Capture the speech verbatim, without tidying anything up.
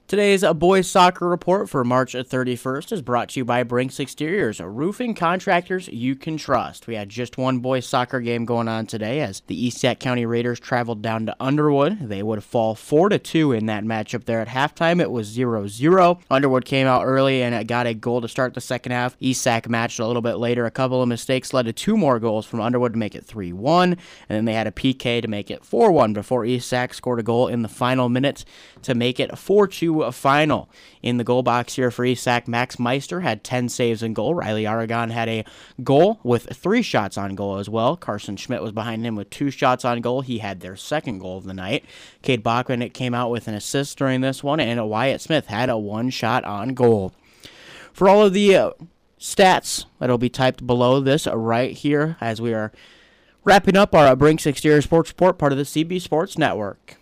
Today's boys soccer report for March thirty-first is brought to you by Brinks Exteriors, roofing contractors you can trust. We had just one boys soccer game going on today as the East Sac County Raiders traveled down to Underwood. They would fall four to two in that matchup there at halftime. It was zero zero. Underwood came out early and got a goal to start the second half. East Sac matched a little bit later. A couple of mistakes led to two more goals from Underwood to make it three one, and then they had a P K to make it four one before East Sac scored a goal in the final minute to make it four two a final. In the goal box here for East Sac, Max Meister had ten saves in goal. Riley Aragon had a goal with three shots on goal as well. Carson Schmidt was behind him with two shots on goal. He had their second goal of the night. Cade Bachman came out with an assist during this one, and Wyatt Smith had a one shot on goal. For all of the uh, stats that'll be typed below this right here as we are wrapping up our Brinks Exterior Sports Report, part of the C B Sports Network.